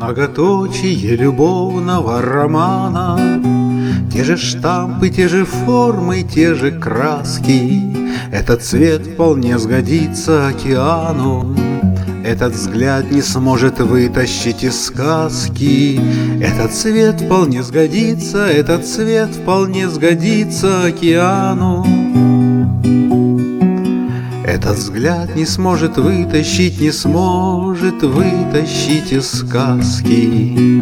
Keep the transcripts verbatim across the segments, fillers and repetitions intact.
Многоточие любовного романа, те же штампы, те же формы, те же краски. Этот цвет вполне сгодится океану, этот взгляд не сможет вытащить из сказки. Этот цвет вполне сгодится, этот цвет вполне сгодится океану. Этот взгляд не сможет вытащить, не сможет вытащить из сказки.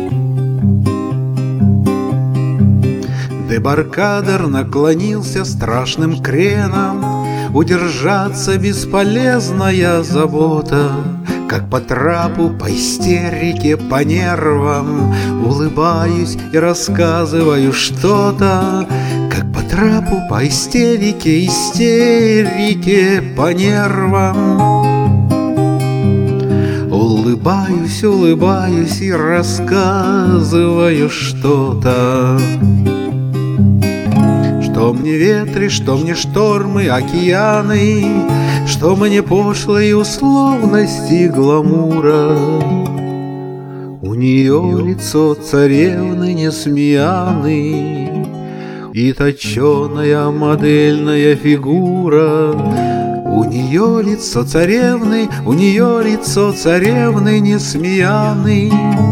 Дебаркадер наклонился страшным креном, удержаться бесполезная забота. Как по трапу, по истерике, по нервам улыбаюсь и рассказываю что-то. Как по трапу, по истерике, истерике, по нервам улыбаюсь, улыбаюсь и рассказываю что-то. Что мне ветры, что мне штормы, океаны, что мне пошлые условности гламура. У нее лицо царевны Несмеяны и точеная модельная фигура. У нее лицо царевны, у нее лицо царевны Несмеяны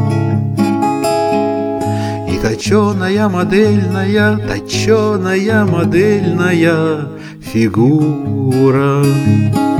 и точеная модельная, точеная модельная фигура.